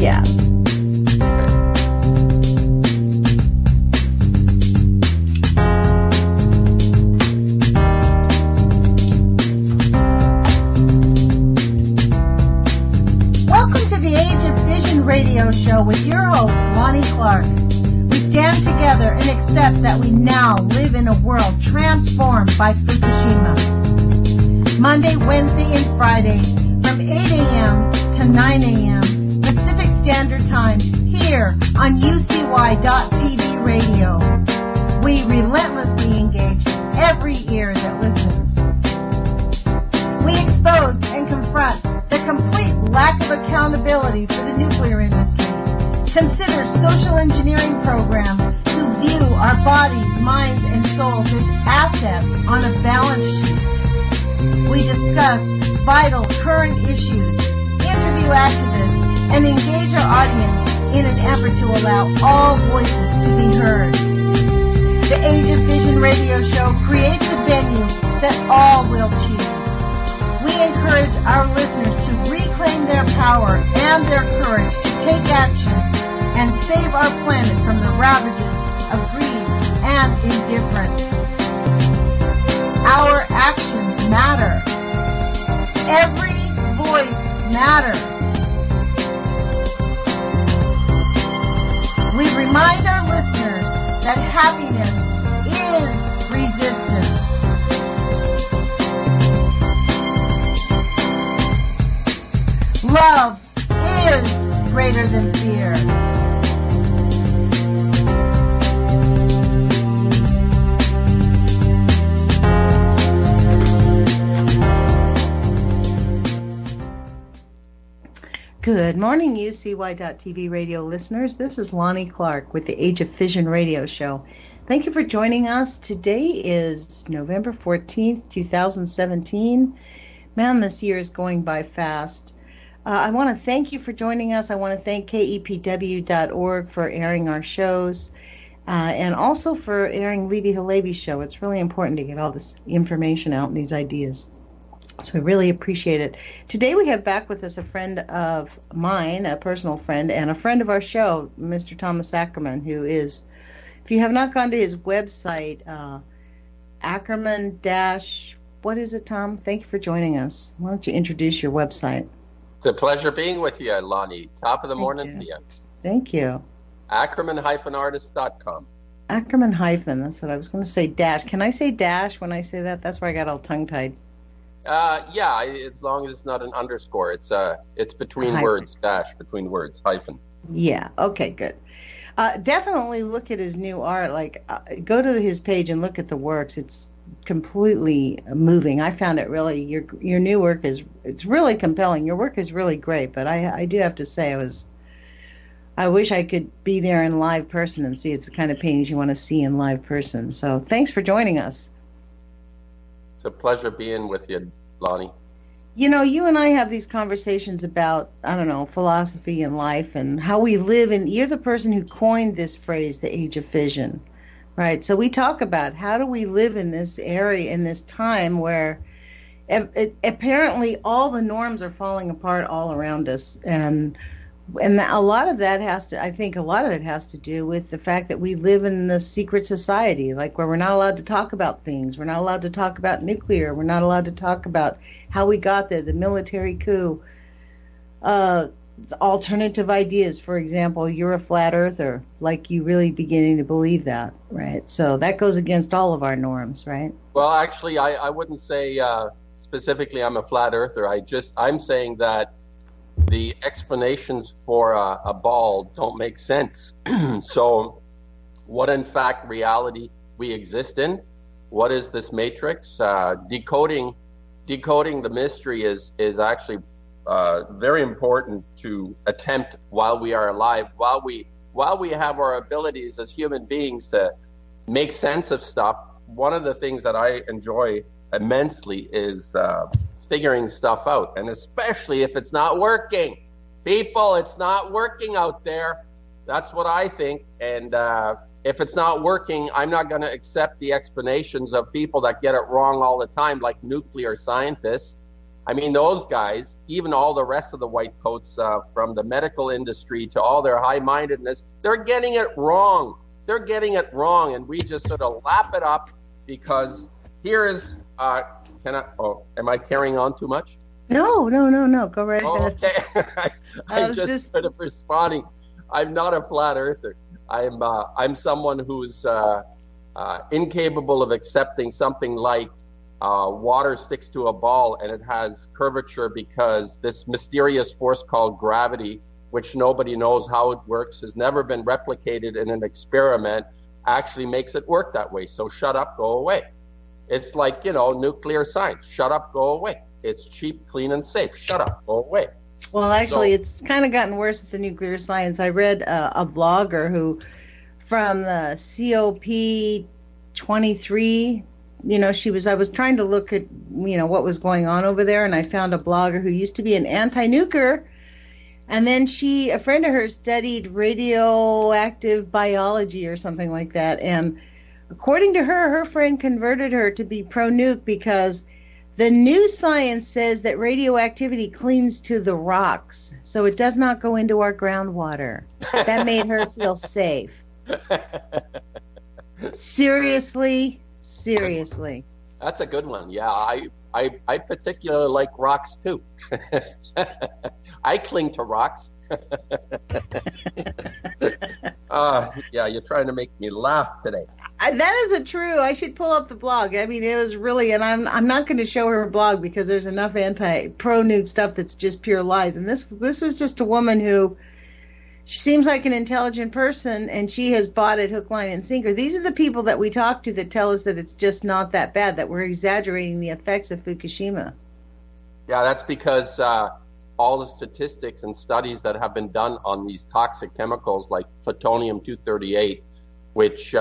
Yeah. Welcome to the Age of Vision radio show with your host, Lonnie Clark. We stand together and accept that we now live in a world transformed by Fukushima. Monday, Wednesday, and Friday from 8 a.m. to 9 a.m. Pacific Standard Time here on UCY.TV radio. We relentlessly engage every ear that listens. We expose and confront the complete lack of accountability for the nuclear industry. Consider social engineering programs who view our bodies, minds, and souls as assets on a balance sheet. We discuss vital current issues, interview activists, and engage our audience in an effort to allow all voices to be heard. The Age of Vision radio show creates a venue that all will choose. We encourage our listeners to reclaim their power and their courage to take action and save our planet from the ravages of greed and indifference. Our actions matter. Every voice matters. We remind our listeners that happiness is resistance. Love is greater than fear. Good morning, UCY.TV radio listeners. This is Lonnie Clark with the Age of Vision radio show. Thank you for joining us. Today is November 14th, 2017. Man, this year is going by fast. I want to thank you for joining us. I want to thank KEPW.org for airing our shows and also for airing Libby Halebi's show. It's really important to get all this information out and these ideas. So we really appreciate it. Today we have back with us a friend of mine, a personal friend, and a friend of our show, Mr. Thomas Ackerman, who is, if you have not gone to his website, Ackerman what is it, Tom? Thank you for joining us. Why don't you introduce your website? It's a pleasure being with you, Lonnie. Top of the morning to you. Thank you. Ackerman-artist.com. Ackerman hyphen, that's what I was going to say, dash. Can I say dash when I say that? That's where I got all tongue-tied. Yeah, as long as it's not an underscore. It's between words, dash, between words, hyphen. Yeah, okay, good. Definitely look at his new art. Like, go to his page and look at the works. It's completely moving. I found it really, your new work it's really compelling. Your work is really great, but I do have to say I wish I could be there in live person and see. It's the kind of paintings you want to see in live person. So thanks for joining us. It's a pleasure being with you, Lonnie. You know, you and I have these conversations about, I don't know, philosophy and life and how we live. And you're the person who coined this phrase, the Age of Vision, right? So we talk about how do we live in this area, in this time where apparently all the norms are falling apart all around us. And a lot of that has to do with the fact that we live in the secret society, like where we're not allowed to talk about things. We're not allowed to talk about nuclear. We're not allowed to talk about how we got there, the military coup, alternative ideas. For example, you're a flat earther, like you really beginning to believe that, right? So that goes against all of our norms, right? Well, actually, I wouldn't say specifically I'm a flat earther. I'm saying that the explanations for a ball don't make sense. So what in fact reality we exist in? What is this matrix? Decoding the mystery is actually very important to attempt while we are alive, while we have our abilities as human beings to make sense of stuff. One of the things that I enjoy immensely is figuring stuff out, and especially if it's not working. People, it's not working out there. That's what I think. And if it's not working, I'm not going to accept the explanations of people that get it wrong all the time, like nuclear scientists. I mean, those guys, even all the rest of the white coats, from the medical industry to all their high-mindedness, they're getting it wrong. They're getting it wrong, and we just sort of lap it up because here is, am I carrying on too much? No. Go right ahead. Okay. I'm just sort of responding. I'm not a flat earther. I'm someone who's incapable of accepting something like water sticks to a ball and it has curvature because this mysterious force called gravity, which nobody knows how it works, has never been replicated in an experiment, actually makes it work that way. So shut up, go away. It's like, nuclear science. Shut up, go away. It's cheap, clean, and safe. Shut up, go away. Well, actually, it's kind of gotten worse with the nuclear science. I read a blogger who, from the COP23, I was trying to look at, what was going on over there, and I found a blogger who used to be an anti-nuker, and then a friend of hers studied radioactive biology or something like that, and according to her friend converted her to be pro-nuke because the new science says that radioactivity clings to the rocks, so it does not go into our groundwater. That made her feel safe. Seriously. That's a good one. Yeah, I particularly like rocks too. I cling to rocks. Yeah, you're trying to make me laugh today. That isn't true. I should pull up the blog. I mean, it was really, and I'm not going to show her blog because there's enough pro-nuke stuff that's just pure lies. And this was just a woman who seems like an intelligent person, and she has bought it hook, line, and sinker. These are the people that we talk to that tell us that it's just not that bad, that we're exaggerating the effects of Fukushima. Yeah, that's because all the statistics and studies that have been done on these toxic chemicals like plutonium-238, which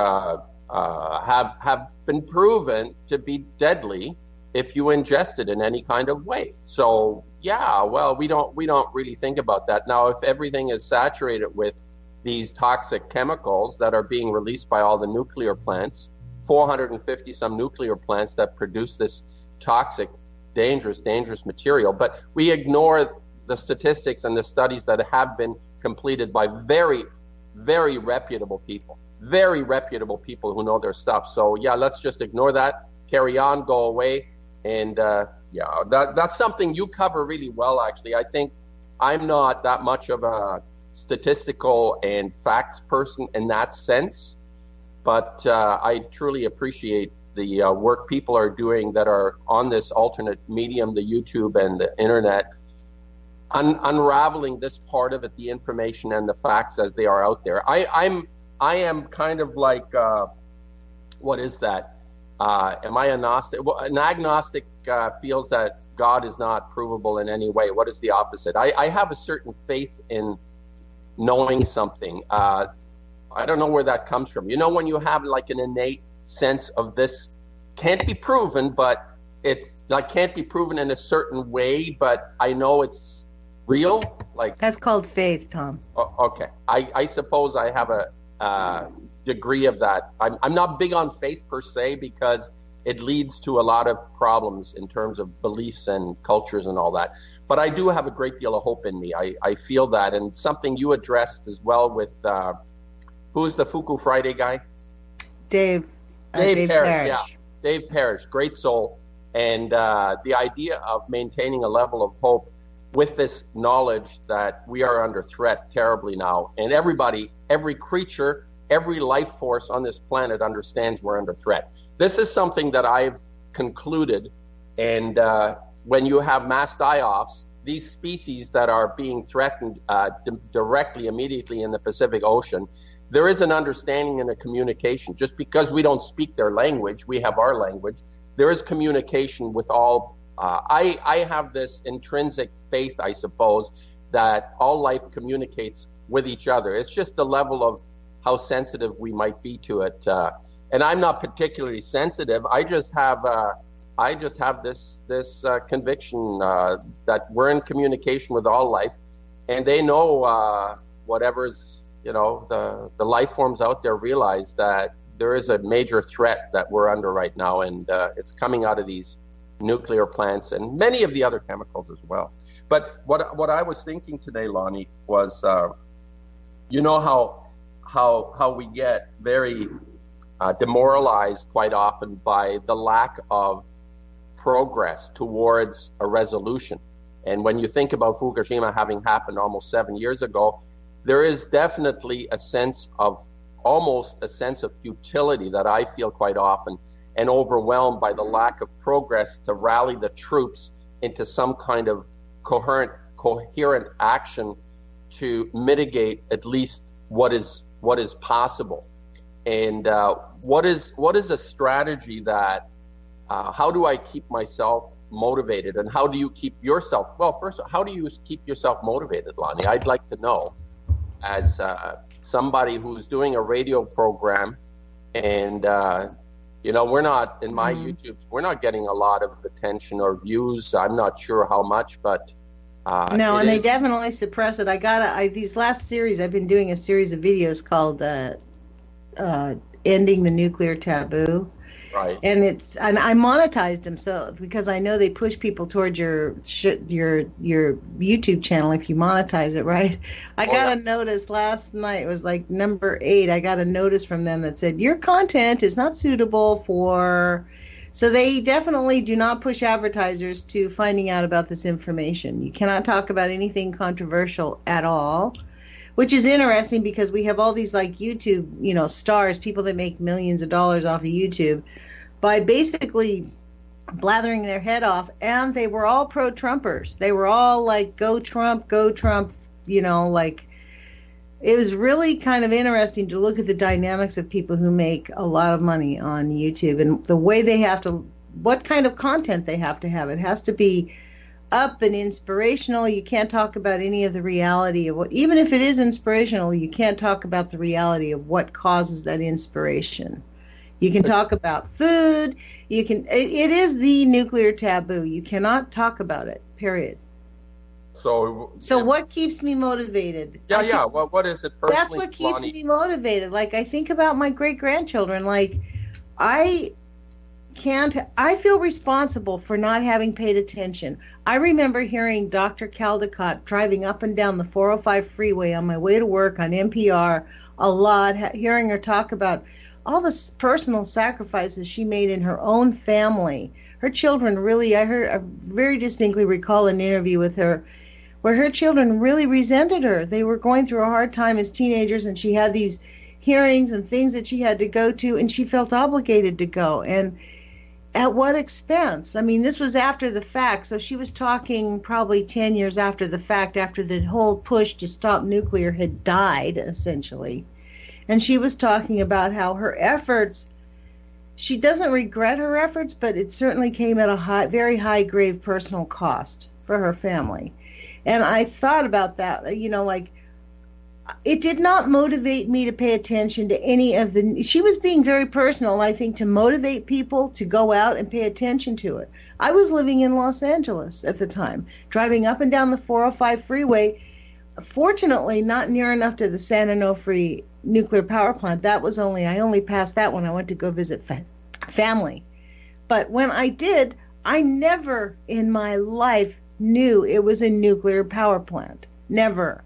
have been proven to be deadly if you ingest it in any kind of way. So yeah, well, we don't really think about that. Now, if everything is saturated with these toxic chemicals that are being released by all the nuclear plants, 450 some nuclear plants that produce this toxic, dangerous material, but we ignore the statistics and the studies that have been completed by very, very reputable people who know their stuff. So yeah, let's just ignore that, carry on, go away. And that's something you cover really well, actually. I think I'm not that much of a statistical and facts person in that sense, but I truly appreciate the work people are doing that are on this alternate medium, the YouTube and the internet, unraveling this part of it, the information and the facts as they are out there. I am kind of like, what is that? Am I agnostic? Well, an agnostic feels that God is not provable in any way. What is the opposite? I have a certain faith in knowing something. I don't know where that comes from. When you have like an innate sense of this can't be proven, but it's like can't be proven in a certain way, but I know it's real. Like that's called faith, Tom. Okay. I suppose I have a degree of that. I'm not big on faith per se because it leads to a lot of problems in terms of beliefs and cultures and all that. But I do have a great deal of hope in me. I feel that, and something you addressed as well with who's the Fuku Friday guy? Dave Parrish. Yeah, Dave Parrish, great soul, and the idea of maintaining a level of hope with this knowledge that we are under threat terribly now, and everybody, every creature, every life force on this planet understands we're under threat. This is something that I've concluded, and when you have mass die-offs, these species that are being threatened directly, immediately in the Pacific Ocean, there is an understanding and a communication. Just because we don't speak their language, we have our language, there is communication with all. I have this intrinsic faith, I suppose, that all life communicates with each other. It's just the level of how sensitive we might be to it. And I'm not particularly sensitive. I just have this conviction that we're in communication with all life, and they know whatever's, the life forms out there realize that there is a major threat that we're under right now, and it's coming out of these nuclear plants and many of the other chemicals as well. But what I was thinking today, Lonnie, was you know how we get very demoralized quite often by the lack of progress towards a resolution. And when you think about Fukushima having happened almost 7 years ago, there is definitely almost a sense of futility that I feel quite often, and overwhelmed by the lack of progress to rally the troops into some kind of coherent action to mitigate at least what is possible. And what is a strategy that how do I keep myself motivated, and how do you keep yourself, well, first, how do you keep yourself motivated, Lonnie? I'd like to know, as somebody who's doing a radio program, and we're not, in my YouTubes, we're not getting a lot of attention or views. I'm not sure how much, but no, and they definitely suppress it. These last series, I've been doing a series of videos called Ending the Nuclear Taboo. Right. And I monetized them because I know they push people towards your YouTube channel if you monetize it, right? I got a notice last night. It was like number 8. I got a notice from them that said your content is not suitable for. So they definitely do not push advertisers to finding out about this information. You cannot talk about anything controversial at all, which is interesting because we have all these like YouTube, stars, people that make millions of dollars off of YouTube by basically blathering their head off, and they were all pro-Trumpers. They were all like, go Trump, like it was really kind of interesting to look at the dynamics of people who make a lot of money on YouTube and the way they have to, what kind of content they have to have. It has to be up and inspirational. You can't talk about any of the reality of what, even if it is inspirational, you can't talk about the reality of what causes that inspiration. You can talk about food. It is the nuclear taboo. You cannot talk about it, period. So what keeps me motivated? Yeah. Well, what is it personally? That's what keeps me motivated. Like, I think about my great-grandchildren. Like, I feel responsible for not having paid attention. I remember hearing Dr. Caldecott driving up and down the 405 freeway on my way to work on NPR a lot, hearing her talk about all the personal sacrifices she made in her own family. Her children really, I very distinctly recall an interview with her where her children really resented her. They were going through a hard time as teenagers, and she had these hearings and things that she had to go to, and she felt obligated to go. And at what expense? I mean, this was after the fact, so she was talking probably 10 years after the fact, after the whole push to stop nuclear had died, essentially. And she was talking about how her efforts, she doesn't regret her efforts, but it certainly came at a very high grave personal cost for her family. And I thought about that, like, it did not motivate me to pay attention to any of she was being very personal, I think, to motivate people to go out and pay attention to it. I was living in Los Angeles at the time, driving up and down the 405 freeway, fortunately not near enough to the San Onofre nuclear power plant. I only passed that when I went to go visit family. But when I did, I never in my life knew it was a nuclear power plant. Never.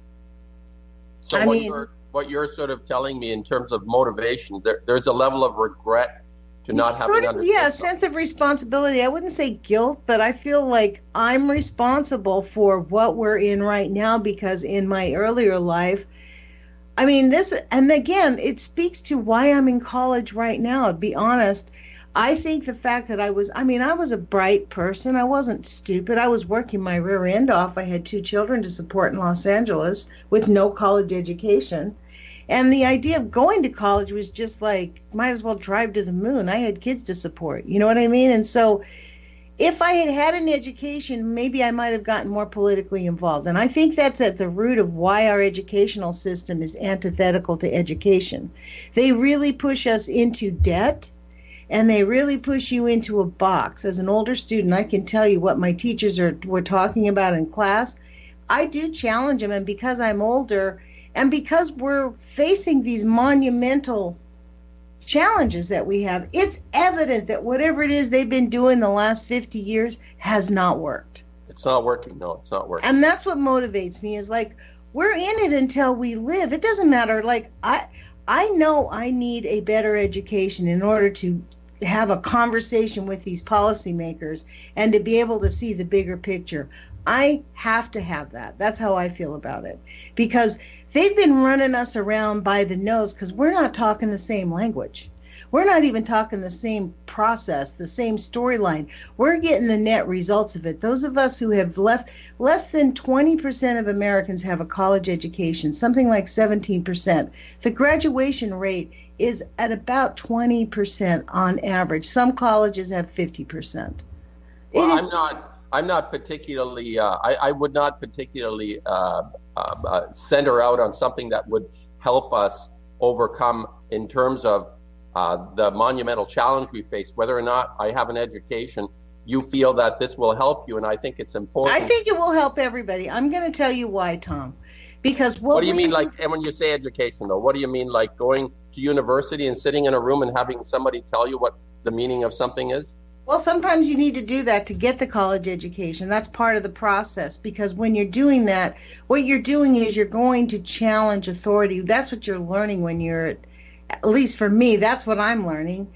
So what you're sort of telling me in terms of motivation, there's a level of regret to not having understood. Yeah, a sense of responsibility. I wouldn't say guilt, but I feel like I'm responsible for what we're in right now, because in my earlier life, I mean, and again, it speaks to why I'm in college right now, to be honest. I think the fact that I was a bright person. I wasn't stupid. I was working my rear end off. I had 2 children to support in Los Angeles with no college education. And the idea of going to college was just like, might as well drive to the moon. I had kids to support. You know what I mean? And so if I had had an education, maybe I might have gotten more politically involved. And I think that's at the root of why our educational system is antithetical to education. They really push us into debt. And they really push you into a box. As an older student, I can tell you what my teachers were talking about in class. I do challenge them, and because I'm older, and because we're facing these monumental challenges that we have, it's evident that whatever it is they've been doing the last 50 years has not worked. It's not working. No, it's not working. And that's what motivates me, is like, we're in it until we live. It doesn't matter. Like, I know I need a better education in order to have a conversation with these policymakers and to be able to see the bigger picture. I have to have that. That's how I feel about it. Because they've been running us around by the nose because we're not talking the same language. We're not even talking the same process, the same storyline. We're getting the net results of it. Those of us who have left, less than 20% of Americans have a college education, something like 17%. The graduation rate is at about 20% on average. Some colleges have 50%. Well, I'm not particularly, I would not particularly center out on something that would help us overcome in terms of the monumental challenge we face. Whether or not I have an education, you feel that this will help you, and I think it's important. I think it will help everybody. I'm going to tell you why, Tom. Because what do you mean, like, and when you say education, though, what do you mean, like going to university and sitting in a room and having somebody tell you what the meaning of something is? Well, sometimes you need to do that to get the college education. That's part of the process, because when you're doing that, what you're doing is you're going to challenge authority. That's what you're learning when you're, at least for me, that's what I'm learning.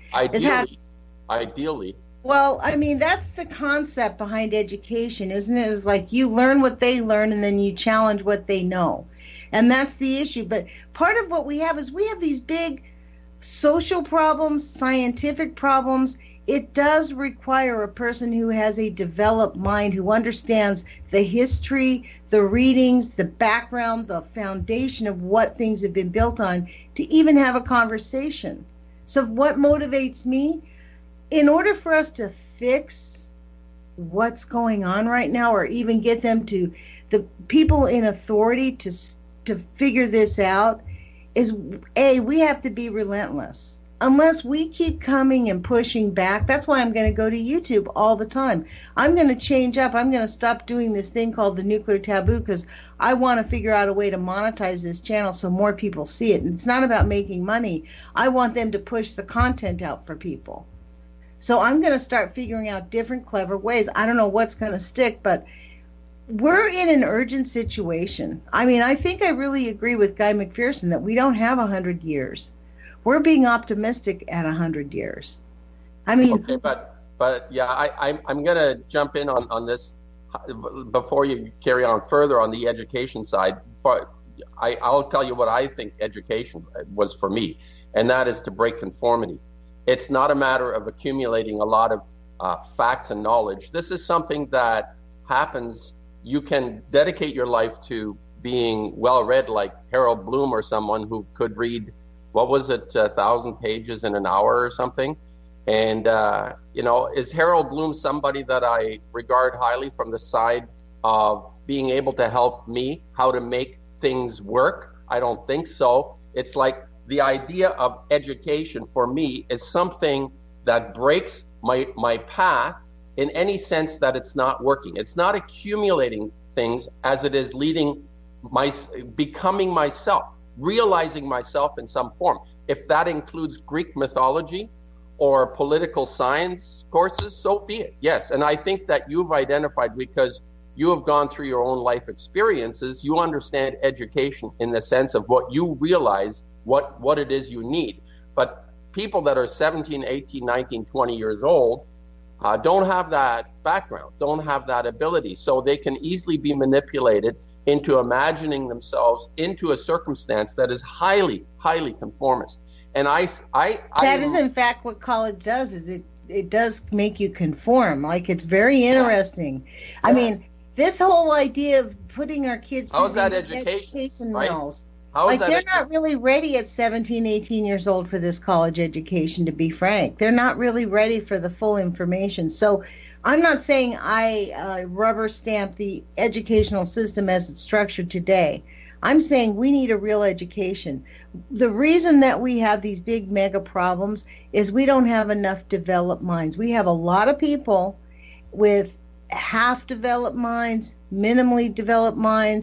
Ideally. Well, I mean, that's the concept behind education, isn't it? It's like you learn what they learn and then you challenge what they know. And that's the issue. But part of what we have is we have these big social problems, scientific problems. It does require a person who has a developed mind, who understands the history, the readings, the background, the foundation of what things have been built on, to even have a conversation. So what motivates me? In order for us to fix what's going on right now, or even get them to, the people in authority to figure this out, is we have to be relentless. Unless we keep coming and pushing back, that's why I'm going to go to YouTube all the time. I'm going to change up. I'm going to stop doing this thing called the nuclear taboo, because I want to figure out a way to monetize this channel so more people see it. And it's not about making money. I want them to push the content out for people. So I'm going to start figuring out different clever ways. I don't know what's going to stick, but we're in an urgent situation. I mean, I think I really agree with Guy McPherson that we don't have 100 years. We're being optimistic at 100 years. I mean, okay, but yeah, I'm going to jump in on this before you carry on further on the education side. I'll tell you what I think education was for me, and that is to break conformity. It's not a matter of accumulating a lot of facts and knowledge. This is something that happens. You can dedicate your life to being well-read, like Harold Bloom, or someone who could read, what was it, 1,000 pages in an hour or something. And, is Harold Bloom somebody that I regard highly from the side of being able to help me how to make things work? I don't think so. It's like the idea of education for me is something that breaks my path in any sense that it's not working. It's not accumulating things as it is leading becoming myself, realizing myself in some form. If that includes Greek mythology or political science courses, so be it. Yes, and I think that you've identified, because you have gone through your own life experiences, you understand education in the sense of what you realize, what it is you need. But people that are 17, 18, 19, 20 years old don't have that background, don't have that ability. So they can easily be manipulated into imagining themselves into a circumstance that is highly, highly conformist. And that is in fact what college does, is it does make you conform. Like, it's very interesting. Yeah. I mean, this whole idea of putting our kids through that education right? mills, like, they're not really ready at 17, 18 years old for this college education, to be frank. They're not really ready for the full information. So I'm not saying I rubber stamp the educational system as it's structured today. I'm saying we need a real education. The reason that we have these big mega problems is we don't have enough developed minds. We have a lot of people with half developed minds, minimally developed minds,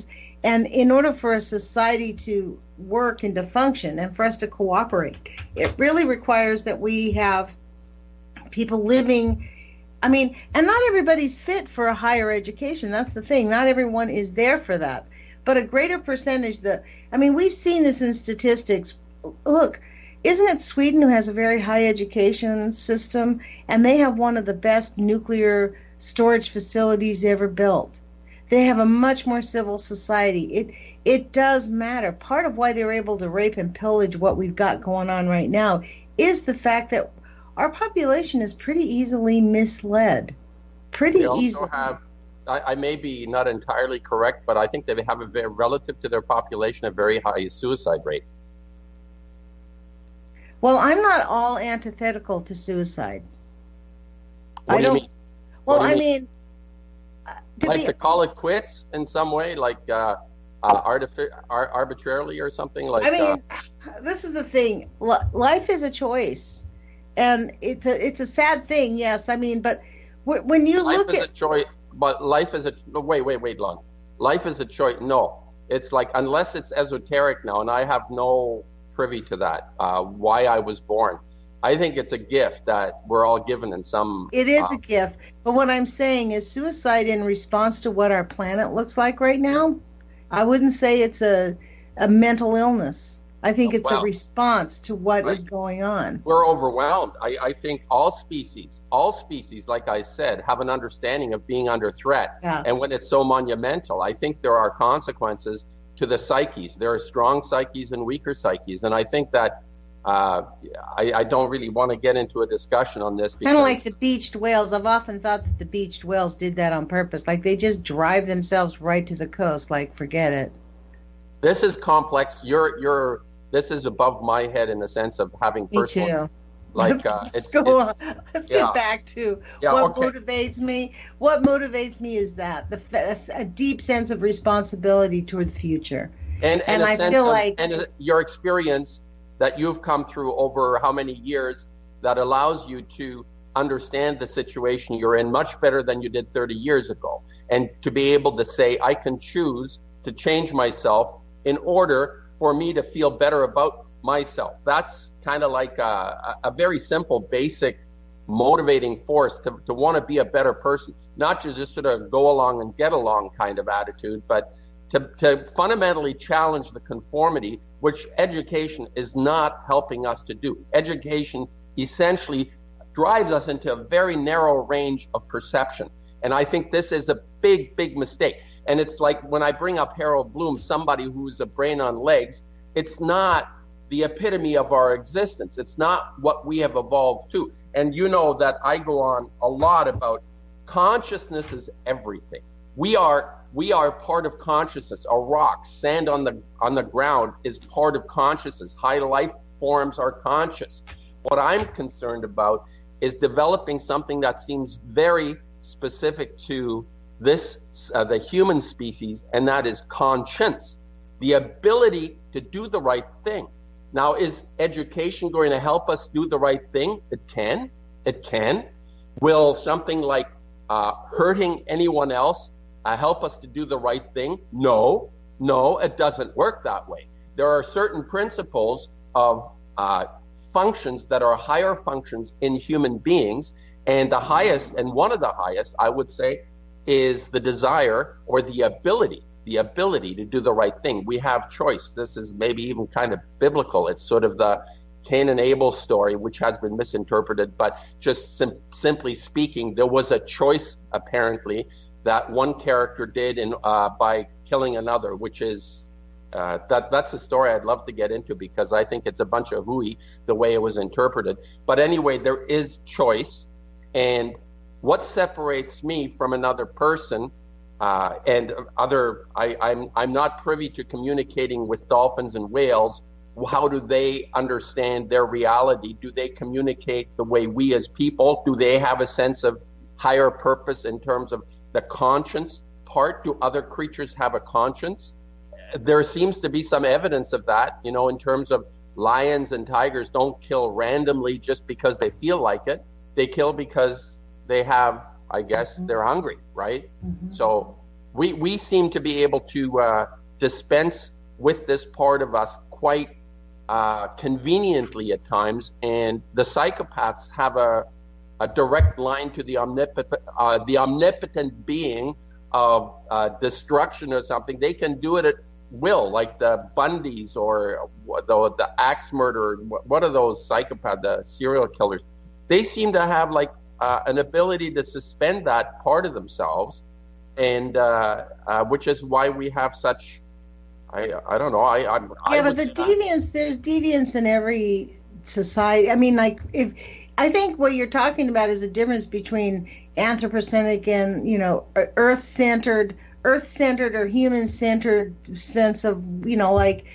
And in order for a society to work and to function and for us to cooperate, it really requires that we have people living. I mean, and not everybody's fit for a higher education. That's the thing. Not everyone is there for that. But a greater percentage we've seen this in statistics. Look, isn't it Sweden who has a very high education system, and they have one of the best nuclear storage facilities ever built? They have a much more civil society. It does matter. Part of why they're able to rape and pillage what we've got going on right now is the fact that our population is pretty easily misled. Pretty easily. I may be not entirely correct, but I think they have relative to their population, a very high suicide rate. Well, I'm not all antithetical to suicide. What do you mean? Well, I mean, to call it quits in some way, like arbitrarily or something like. I mean, this is the thing. Life is a choice, and it's a sad thing. Yes, I mean, but when you look at life is a choice, but life is a wait, Lon. Life is a choice. No, it's like, unless it's esoteric now, and I have no privy to that. Why I was born. I think it's a gift that we're all given in some. It is a gift, but what I'm saying is suicide in response to what our planet looks like right now. I wouldn't say it's a mental illness. I think it's a response to what is going on. We're overwhelmed. I think all species, like I said, have an understanding of being under threat. Yeah. And when it's so monumental, I think there are consequences to the psyches. There are strong psyches and weaker psyches. And I think that I don't really want to get into a discussion on this. Kind of like the beached whales. I've often thought that the beached whales did that on purpose. Like they just drive themselves right to the coast. Like, forget it. This is complex. This is above my head in the sense of having personal. Me too. Like, Let's go on. Let's get back to what motivates me. What motivates me is that a deep sense of responsibility toward the future. And I feel like your experience that you've come through over how many years that allows you to understand the situation you're in much better than you did 30 years ago. And to be able to say, I can choose to change myself in order for me to feel better about myself. That's kind of like a very simple, basic, motivating force to want to be a better person, not just sort of go along and get along kind of attitude, but to fundamentally challenge the conformity, which education is not helping us to do. Education essentially drives us into a very narrow range of perception. And I think this is a big, big mistake. And it's like when I bring up Harold Bloom, somebody who's a brain on legs, it's not the epitome of our existence. It's not what we have evolved to. And you know that I go on a lot about consciousness is everything. We are part of consciousness. A rock, sand on the ground is part of consciousness. High life forms are conscious. What I'm concerned about is developing something that seems very specific to this, the human species, and that is conscience, the ability to do the right thing. Now, is education going to help us do the right thing? It can. Will something like hurting anyone else help us to do the right thing? No, it doesn't work that way. There are certain principles of functions that are higher functions in human beings, and the highest, and one of the highest, I would say, is the desire or the ability to do the right thing. We have choice. This is maybe even kind of biblical. It's sort of the Cain and Abel story, which has been misinterpreted, but just simply speaking, there was a choice apparently that one character did by killing another, which is that's a story I'd love to get into because I think it's a bunch of hooey the way it was interpreted. But anyway, there is choice, and what separates me from another person and other, I'm not privy to communicating with dolphins and whales. How do they understand their reality? Do they communicate the way we as people? Do they have a sense of higher purpose in terms of the conscience part? Do other creatures have a conscience? There seems to be some evidence of that, in terms of lions and tigers don't kill randomly just because they feel like it. They kill because they have, I guess, they're hungry, right? Mm-hmm. So we seem to be able to dispense with this part of us quite conveniently at times, and the psychopaths have a direct line to the omnipotent being of destruction or something. They can do it at will, like the Bundys or the axe murderer. What are those psychopaths, the serial killers? They seem to have like an ability to suspend that part of themselves, and which is why we have such. I don't know. But the deviance, there's deviance in every society. I mean, like I think what you're talking about is the difference between anthropocentric and, you know, earth-centered or human-centered sense of, you know, like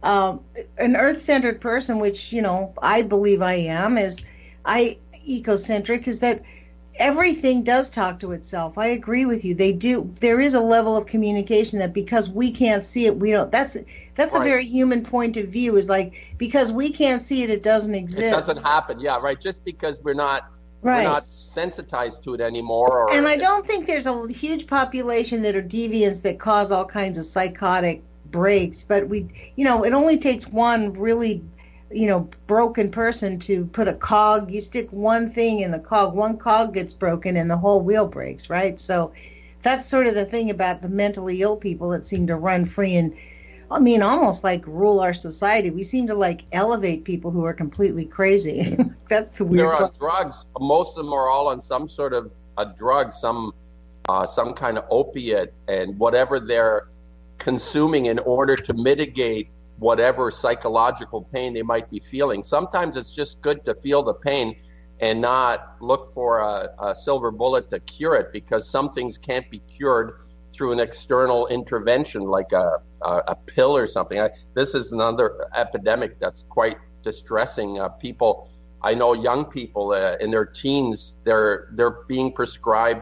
an earth-centered person, which, you know, I believe I am, ecocentric, is that everything does talk to itself. I agree with you. They do. There is a level of communication that because we can't see it, we don't. That's right. A very human point of view. Is like because we can't see it, it doesn't exist. It doesn't happen. Yeah, right. Just because we're not sensitized to it anymore. And I don't think there's a huge population that are deviants that cause all kinds of psychotic breaks. But it only takes one really, broken person to put a cog. You stick one thing in the cog, one cog gets broken and the whole wheel breaks, right? So that's sort of the thing about the mentally ill people that seem to run free and, almost like rule our society. We seem to like elevate people who are completely crazy. That's the weird They're on drugs. Most of them are all on some sort of a drug, some kind of opiate, and whatever they're consuming in order to mitigate whatever psychological pain they might be feeling. Sometimes it's just good to feel the pain and not look for a silver bullet to cure it, because some things can't be cured through an external intervention like a pill or something. This is another epidemic that's quite distressing. People, I know young people in their teens, they're being prescribed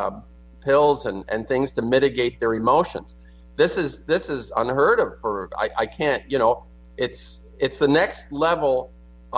pills and things to mitigate their emotions. This is unheard of. I can't, it's the next level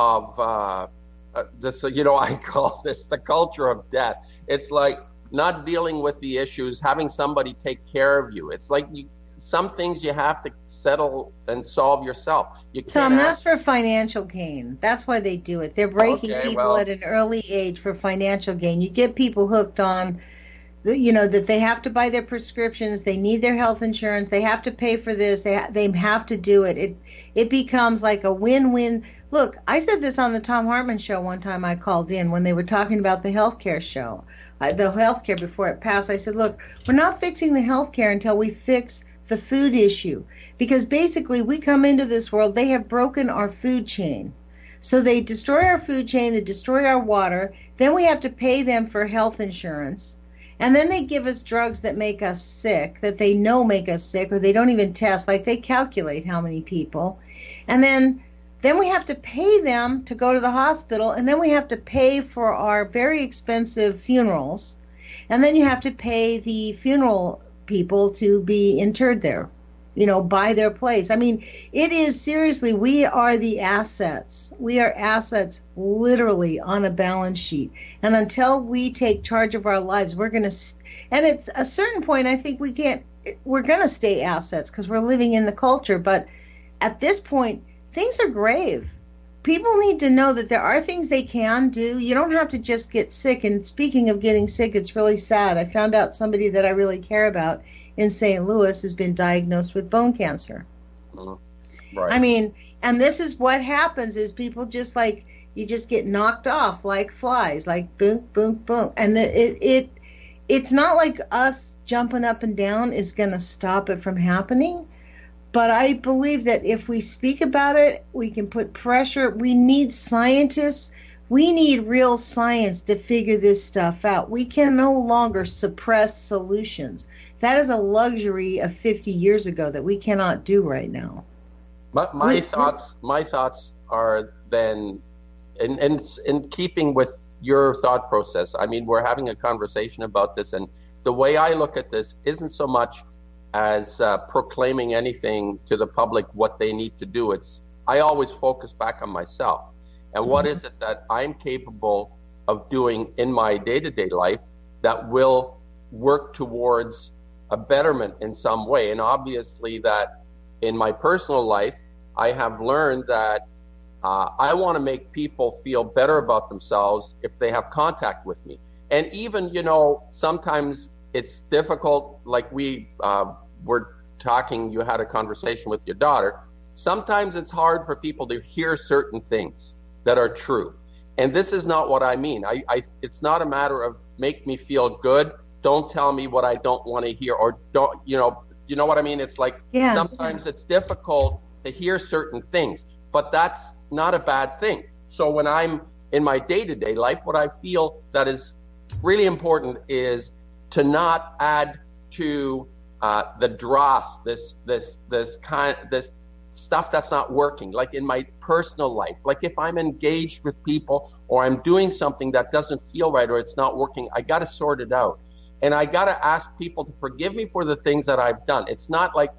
of this. I call this the culture of death. It's like not dealing with the issues, having somebody take care of you. It's like some things you have to settle and solve yourself. Tom, that's for financial gain. That's why they do it. They're breaking people at an early age for financial gain. You get people hooked on that they have to buy their prescriptions, they need their health insurance, they have to pay for this, they have to do it. It becomes like a win-win. Look, I said this on the Tom Hartman show one time. I called in when they were talking about the healthcare show, the healthcare before it passed. I said, look, we're not fixing the healthcare until we fix the food issue, because basically we come into this world, they have broken our food chain. So they destroy our food chain, they destroy our water, then we have to pay them for health insurance. And then they give us drugs that make us sick, that they know make us sick, or they don't even test, like they calculate how many people. And then we have to pay them to go to the hospital, and then we have to pay for our very expensive funerals. And then you have to pay the funeral people to be interred there, buy their place. It is seriously, we are the assets. We are assets literally on a balance sheet. And until we take charge of our lives, we're going to, and at a certain point, I think we're going to stay assets because we're living in the culture. But at this point, things are grave. People need to know that there are things they can do. You don't have to just get sick. And speaking of getting sick, it's really sad. I found out somebody that I really care about in St. Louis has been diagnosed with bone cancer. Right. And this is what happens is people just you just get knocked off like flies, like boom, boom, boom. And it's not like us jumping up and down is going to stop it from happening. But I believe that if we speak about it, we can put pressure. We need scientists. We need real science to figure this stuff out. We can no longer suppress solutions. That is a luxury of 50 years ago that we cannot do right now. My thoughts are then, in keeping with your thought process. We're having a conversation about this, and the way I look at this isn't so much as proclaiming anything to the public what they need to do. I always focus back on myself and what is it that I'm capable of doing in my day-to-day life that will work towards a betterment in some way. And obviously that in my personal life, I have learned that I want to make people feel better about themselves if they have contact with me. And even, sometimes it's difficult, like we were talking, you had a conversation with your daughter. Sometimes it's hard for people to hear certain things that are true. And this is not what I mean. It's not a matter of make me feel good. Don't tell me what I don't want to hear, or don't, you know what I mean? It's like sometimes it's difficult to hear certain things, but that's not a bad thing. So when I'm in my day-to-day life, what I feel that is really important is to not add to the dross, this stuff that's not working. Like in my personal life, like if I'm engaged with people or I'm doing something that doesn't feel right or it's not working, I got to sort it out. And I got to ask people to forgive me for the things that I've done. It's not like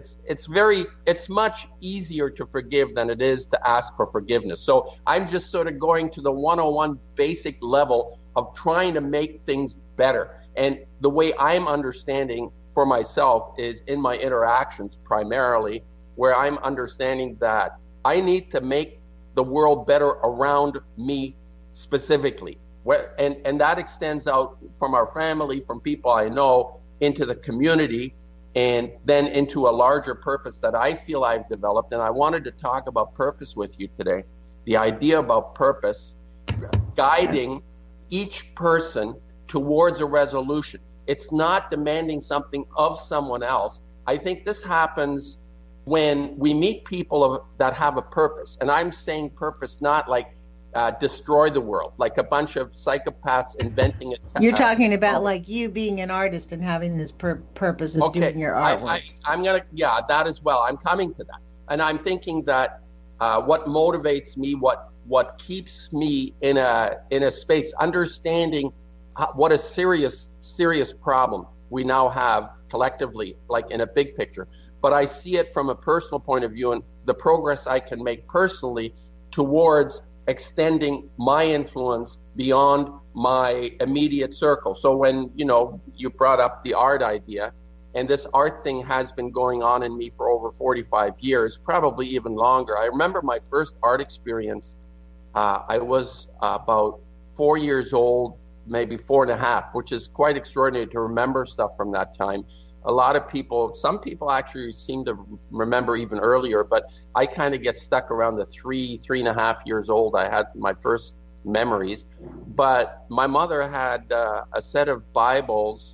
it's much easier to forgive than it is to ask for forgiveness. So I'm just sort of going to the 101 basic level of trying to make things better. And the way I'm understanding for myself is in my interactions primarily, where I'm understanding that I need to make the world better around me specifically. And that extends out from our family, from people I know, into the community, and then into a larger purpose that I feel I've developed. And I wanted to talk about purpose with you today. The idea about purpose, guiding each person towards a resolution. It's not demanding something of someone else. I think this happens when we meet people that have a purpose. And I'm saying purpose not like destroy the world, like a bunch of psychopaths inventing it. You're talking about like you being an artist and having this purpose of doing your artwork. That as well. I'm coming to that. And I'm thinking that what motivates me, what keeps me in a space, understanding what a serious problem we now have collectively, like in a big picture. But I see it from a personal point of view and the progress I can make personally towards extending my influence beyond my immediate circle. So when, you brought up the art idea, and this art thing has been going on in me for over 45 years, probably even longer. I remember my first art experience. I was about 4 years old, maybe 4.5, which is quite extraordinary to remember stuff from that time. A lot of people, some people actually seem to remember even earlier, but I kind of get stuck around the 3.5 years old. I had my first memories. But my mother had a set of Bibles,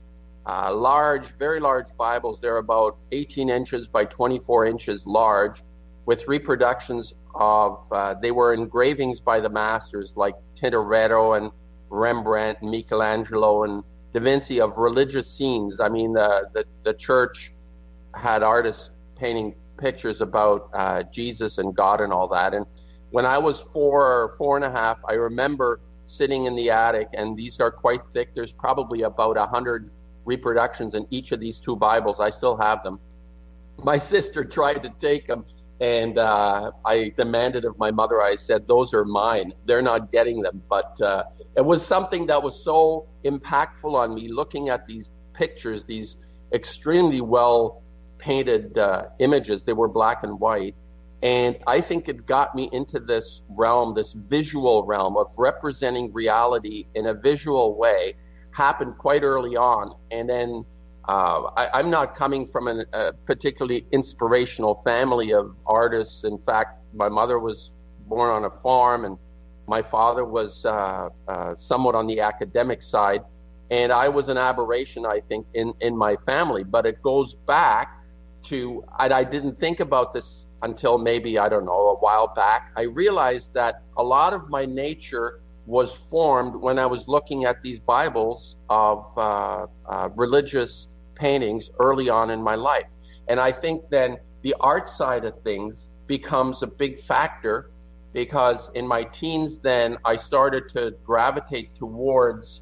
very large Bibles. They're about 18 inches by 24 inches large, with reproductions of, they were engravings by the masters like Tintoretto and Rembrandt and Michelangelo and Da Vinci of religious scenes. I mean, the church had artists painting pictures about Jesus and God and all that. And when I was 4 or 4.5, I remember sitting in the attic, and these are quite thick. There's probably about 100 reproductions in each of these two Bibles. I still have them. My sister tried to take them, and I demanded of my mother, I said, those are mine. They're not getting them. But it was something that was so impactful on me, looking at these pictures, these extremely well painted images. They were black and white. And I think it got me into this realm, this visual realm of representing reality in a visual way. Happened quite early on. And then I'm not coming from a particularly inspirational family of artists. In fact, my mother was born on a farm, and my father was somewhat on the academic side. And I was an aberration, I think, in my family. But it goes back to, and I didn't think about this until maybe, I don't know, a while back. I realized that a lot of my nature was formed when I was looking at these Bibles of religious paintings early on in my life. And I think then the art side of things becomes a big factor, because in my teens then I started to gravitate towards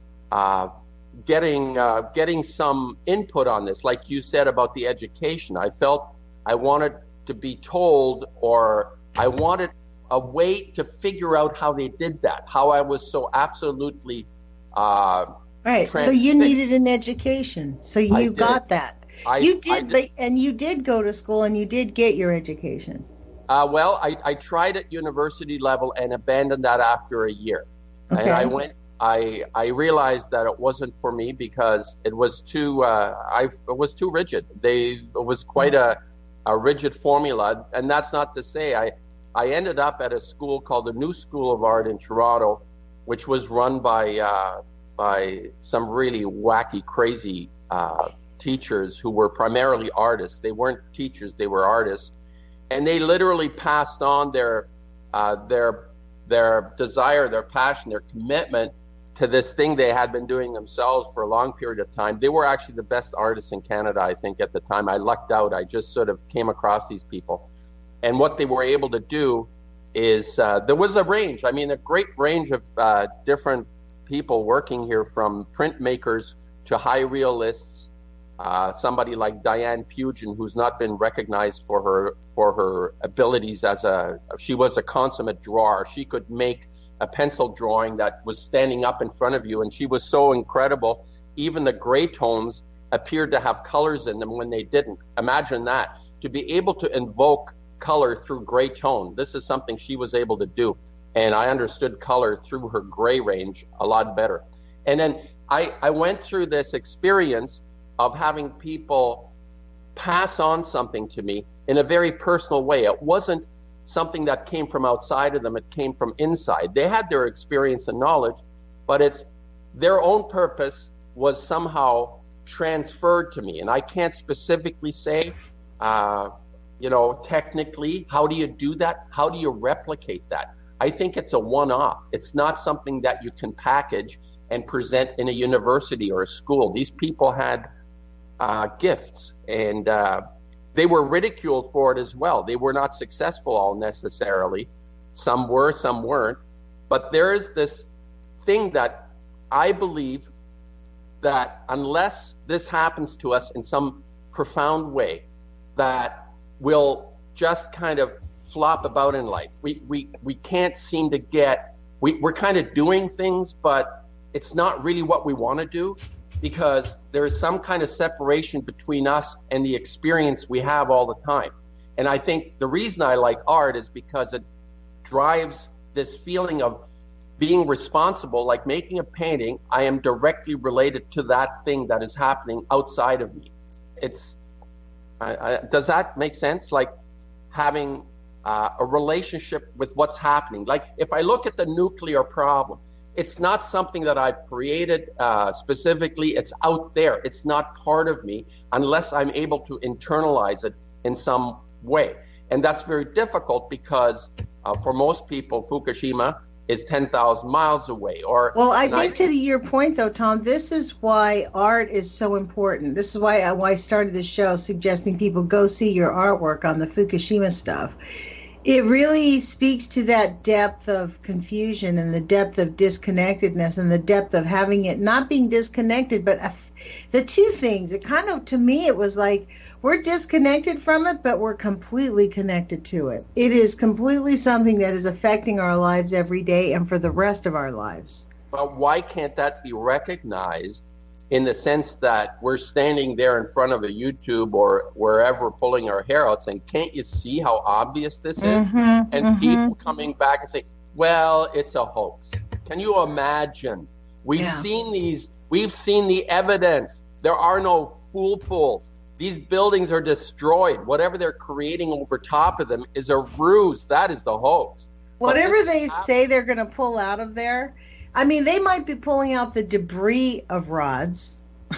getting some input on this. Like you said about the education, I felt I wanted to be told, or I wanted a way to figure out how they did that, how I was so absolutely Right. So you needed an education. So you got that. You did go to school and you did get your education. Well, I tried at university level and abandoned that after a year. Okay. And I realized that it wasn't for me because it was too rigid. It was quite a rigid formula, and that's not to say I ended up at a school called the New School of Art in Toronto, which was run by some really wacky, crazy teachers who were primarily artists. They weren't teachers; they were artists, and they literally passed on their desire, their passion, their commitment to this thing they had been doing themselves for a long period of time. They were actually the best artists in Canada, I think, at the time. I lucked out. I just sort of came across these people. And what they were able to do is there was a range. I mean, a great range of different people working here, from printmakers to high realists. Somebody like Diane Pugin, who's not been recognized for her abilities she was a consummate drawer. She could make a pencil drawing that was standing up in front of you, and she was so incredible. Even the gray tones appeared to have colors in them when they didn't. Imagine that, to be able to invoke color through gray tone. This is something she was able to do, and I understood color through her gray range a lot better. And then I went through this experience of having people pass on something to me in a very personal way. It wasn't something that came from outside of them, it came from inside. They had their experience and knowledge, but it's their own purpose was somehow transferred to me. And I can't specifically say, technically, how do you do that? How do you replicate that? I think it's a one-off. It's not something that you can package and present in a university or a school. These people had gifts, and they were ridiculed for it as well. They were not successful all necessarily. Some were, some weren't. But there is this thing that I believe that unless this happens to us in some profound way, that we'll just kind of flop about in life. We can't seem to we're kind of doing things, but it's not really what we want to do, because there is some kind of separation between us and the experience we have all the time. And I think the reason I like art is because it drives this feeling of being responsible. Like making a painting, I am directly related to that thing that is happening outside of me. Does that make sense? Like having a relationship with what's happening. Like if I look at the nuclear problem, it's not something that I've created specifically. It's out there. It's not part of me unless I'm able to internalize it in some way. And that's very difficult because for most people, Fukushima is 10,000 miles away. Well, I think to your point, though, Tom, this is why art is so important. This is why I started the show suggesting people go see your artwork on the Fukushima stuff. It really speaks to that depth of confusion and the depth of disconnectedness and the depth of having it not being disconnected, but the two things. It kind of, to me, it was like we're disconnected from it, but we're completely connected to it. It is completely something that is affecting our lives every day and for the rest of our lives. But why can't that be recognized in the sense that we're standing there in front of a YouTube or wherever pulling our hair out saying, can't you see how obvious this is? And people coming back and say, well, it's a hoax. Can you imagine? We've seen the evidence. There are no fool pools. These buildings are destroyed. Whatever they're creating over top of them is a ruse. That is the hoax. Whatever they say they're going to pull out of there, I mean, they might be pulling out the debris of rods.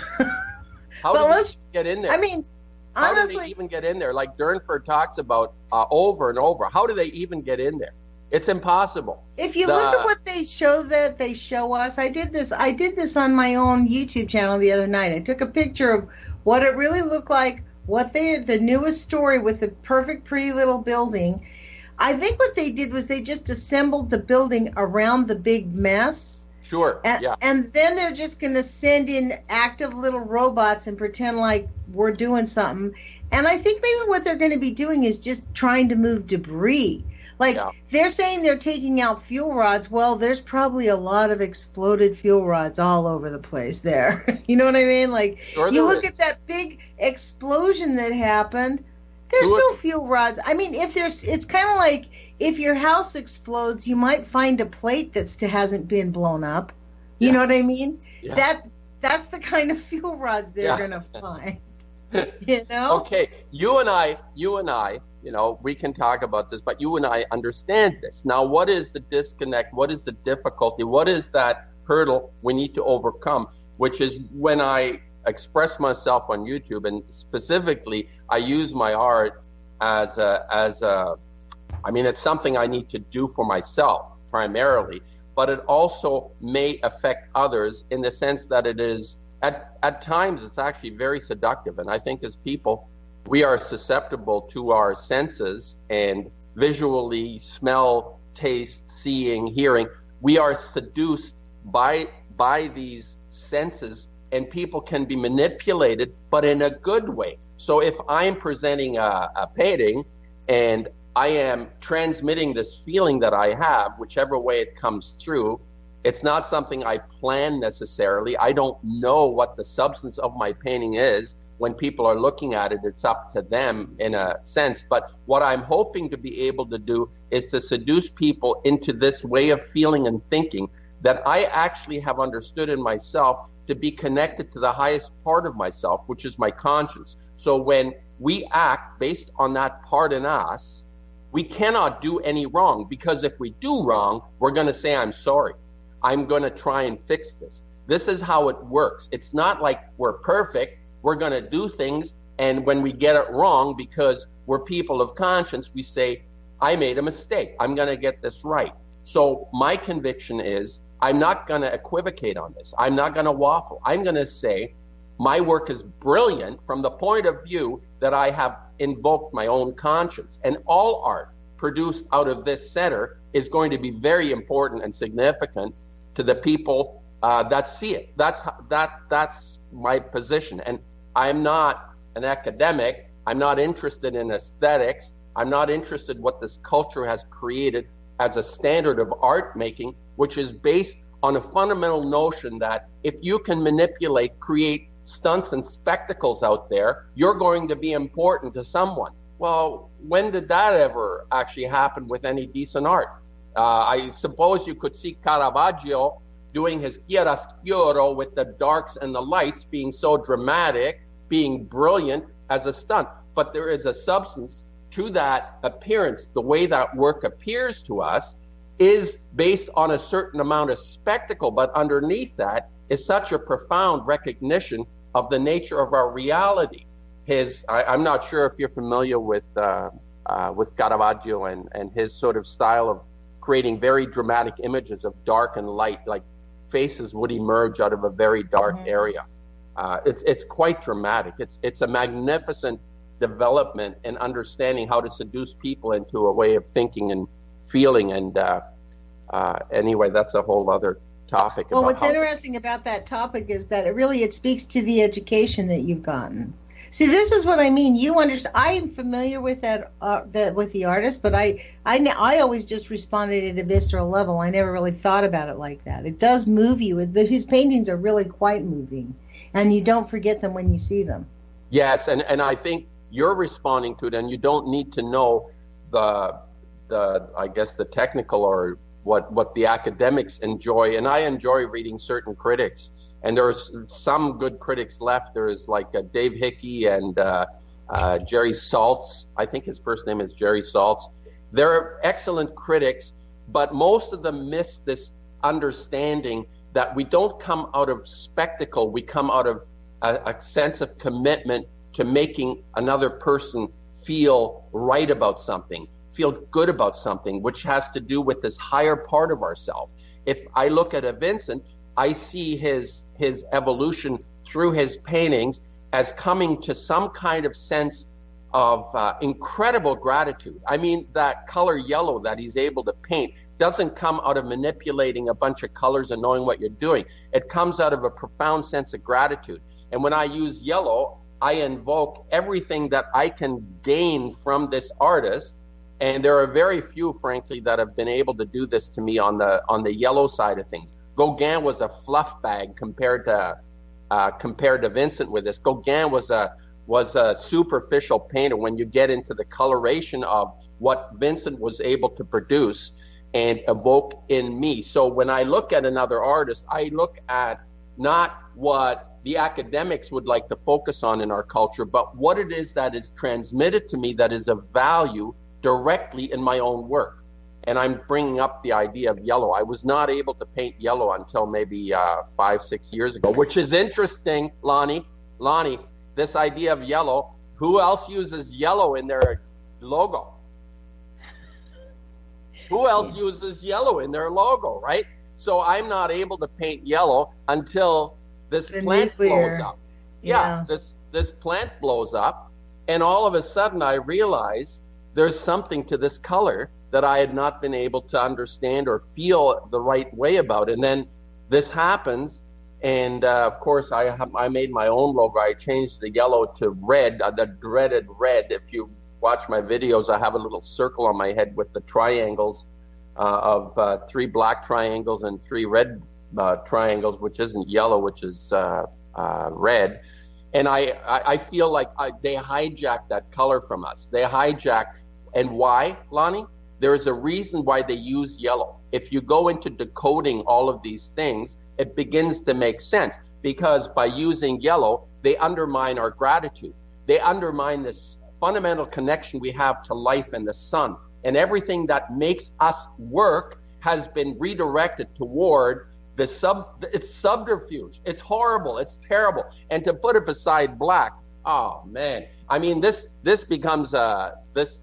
How do they get in there? I mean, honestly, how do they even get in there? Like Durnford talks about over and over. How do they even get in there? It's impossible. If you look at what they show us, I did this on my own YouTube channel the other night. I took a picture of what it really looked like, the newest story with the perfect, pretty little building. I think what they did was they just assembled the building around the big mess. Sure. And then they're just going to send in active little robots and pretend like we're doing something. And I think maybe what they're going to be doing is just trying to move debris. Like, they're saying they're taking out fuel rods. Well, there's probably a lot of exploded fuel rods all over the place there. You know what I mean? Like, sure, you look at that big explosion that happened, there's no fuel rods. I mean, it's kind of like if your house explodes, you might find a plate that still hasn't been blown up. You know what I mean? Yeah. That's the kind of fuel rods they're going to find. You know? Okay, you and I, you know, we can talk about this, but you and I understand this. Now, what is the disconnect? What is the difficulty? What is that hurdle we need to overcome? Which is when I express myself on YouTube, and specifically, I use my art as a, I mean, it's something I need to do for myself primarily, but it also may affect others in the sense that it is, at times, it's actually very seductive. And I think as people, we are susceptible to our senses and visually smell, taste, seeing, hearing. We are seduced by these senses, and people can be manipulated, but in a good way. So if I'm presenting a painting and I am transmitting this feeling that I have, whichever way it comes through, it's not something I plan necessarily. I don't know what the substance of my painting is. When people are looking at it, it's up to them in a sense. But what I'm hoping to be able to do is to seduce people into this way of feeling and thinking that I actually have understood in myself to be connected to the highest part of myself, which is my conscience. So when we act based on that part in us, we cannot do any wrong, because if we do wrong, we're going to say, I'm sorry. I'm going to try and fix this. This is how it works. It's not like we're perfect. We're going to do things, and when we get it wrong, because we're people of conscience, we say, I made a mistake. I'm going to get this right. So my conviction is I'm not going to equivocate on this. I'm not going to waffle. I'm going to say my work is brilliant from the point of view that I have invoked my own conscience. And all art produced out of this center is going to be very important and significant to the people that see it. That's my position. And I'm not an academic. I'm not interested in aesthetics. I'm not interested in what this culture has created as a standard of art making, which is based on a fundamental notion that if you can manipulate, create stunts and spectacles out there, you're going to be important to someone. Well, when did that ever actually happen with any decent art? I suppose you could see Caravaggio doing his chiaroscuro with the darks and the lights being so dramatic, being brilliant as a stunt. But there is a substance to that appearance. The way that work appears to us is based on a certain amount of spectacle, but underneath that is such a profound recognition of the nature of our reality. I'm not sure if you're familiar with Caravaggio and his sort of style of creating very dramatic images of dark and light, like faces would emerge out of a very dark area. It's quite dramatic. It's a magnificent development and understanding how to seduce people into a way of thinking and feeling. And anyway, that's a whole other topic. Well, what's interesting about that topic is that it speaks to the education that you've gotten. See, this is what I mean. You understand. I'm familiar with that with the artist, but I always just responded at a visceral level. I never really thought about it like that. It does move you. His paintings are really quite moving, and you don't forget them when you see them. Yes, and I think you're responding to it, and you don't need to know the I guess the technical or what the academics enjoy. And I enjoy reading certain critics. And there's some good critics left. There's like Dave Hickey and Jerry Saltz. I think his first name is Jerry Saltz. They're excellent critics, but most of them miss this understanding that we don't come out of spectacle. We come out of a sense of commitment to making another person feel right about something, feel good about something, which has to do with this higher part of ourselves. If I look at a Vincent, I see his evolution through his paintings as coming to some kind of sense of incredible gratitude. I mean, that color yellow that he's able to paint doesn't come out of manipulating a bunch of colors and knowing what you're doing. It comes out of a profound sense of gratitude. And when I use yellow, I invoke everything that I can gain from this artist. And there are very few, frankly, that have been able to do this to me on the yellow side of things. Gauguin was a fluff bag compared to Vincent with this. Gauguin was a superficial painter. When you get into the coloration of what Vincent was able to produce and evoke in me. So when I look at another artist, I look at not what the academics would like to focus on in our culture, but what it is that is transmitted to me that is of value directly in my own work. And I'm bringing up the idea of yellow. I was not able to paint yellow until maybe 5-6 years ago, which is interesting, Lonnie. Lonnie, this idea of yellow, who else uses yellow in their logo? Who else uses yellow in their logo, right? So I'm not able to paint yellow until this plant blows up. Yeah, this plant blows up, and all of a sudden I realize there's something to this color that I had not been able to understand or feel the right way about. And then this happens, and of course I made my own logo. I changed the yellow to red, the dreaded red. If you watch my videos, I have a little circle on my head with the triangles of 3 black triangles and 3 red triangles, which isn't yellow, which is red. And I feel like they hijacked that color from us. They hijacked. And why, Lonnie? There is a reason why they use yellow. If you go into decoding all of these things, it begins to make sense, because by using yellow, they undermine our gratitude. They undermine this fundamental connection we have to life and the sun. And everything that makes us work has been redirected toward it's subterfuge. It's horrible. It's terrible. And to put it beside black, oh man. I mean, this becomes a